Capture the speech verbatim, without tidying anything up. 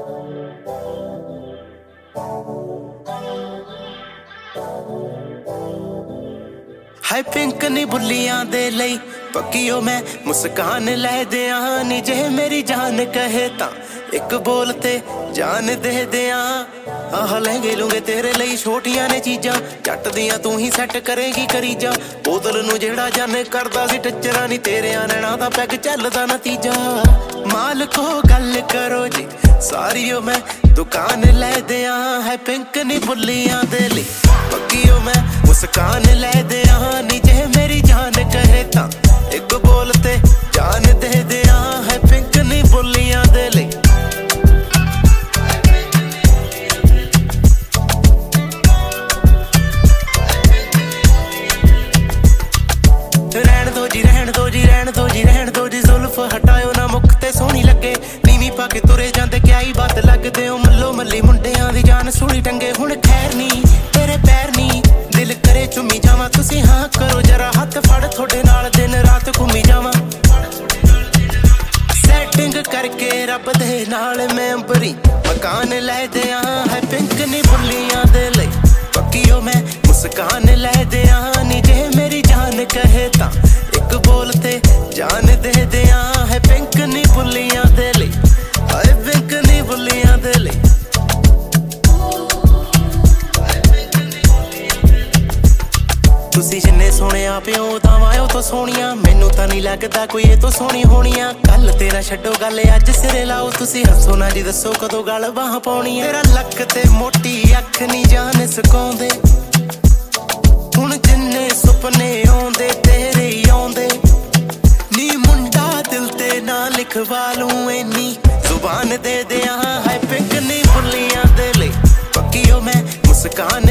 हाय pink नी बुलियां दे लई पक्कीओ मैं मुस्कान लै दियां नी जे मेरी जान कहे तां एक बोल ते जान दे दियां आह लहंगे लूंगे तेरे लई छोटियां ने चीजां जट दियां तू ही सैट करेगी करी जा बोतल नू जेड़ा जन करदा सी टचरा नी तेरे नैना दा पैग चलदा नतीजा मालको गल करो जी सारी ओ मैं दुकान लै दियां है पिंक नी बुलियां दे लई पक्कीओ मैं मुस्कान लै दियां नी जे मेरी जान कहे तां एक बोल ते जान दे दियां है पिंक नी बुलियां दे लई रहन दो जी रहन दो जी रहन दो जी रहन दो जी जुल्फ हटाओ ना मुख ते सोहनी लगे नीवी पा के तुरे जांदे क्या ही बात लगदे ओ मल्लो मल्ली मुंडियां दी जान सूली टंगे हुण खैर नी तेरे पैर नी दिल करे चुम्मी जावां तुसी हां करो जरा हथ फड़ थोड़े नाल दिन रात घूमी जावां सैटिंग करके रब दे नाल मैं अंबरी मकान लै दियां है पिंक नी बुलियां दे लई पक्कीओ मैं मुस्कान लै दियां नी जे मेरी जान कहे तां एक बोल ते जान दे दियां है पिंक नी बुलियां दे लई हाय पिंक नी बुलियां दे लई तुसी जिन्ने सोहणे पिओ तां वायो तो सोहणियां मैनू तां नहीं लगदा कोई ए तो सोहनी होणियां कल तेरा छड्डो गल अज सिरे लाओ तुसी हसो ना जी दसो कदों गल बाह पाउणी तेरा लक ते मोटी अख नी जान सकाउंदे हुण जिन्ने सुपने आउंदे तेरे ही आउंदे नी मुंडा दिल ते ना लिखवा लूं इन्नी जुबान दे दियां है पिंक नी बुलियां दे लई पक्कीओ मैं मुस्कान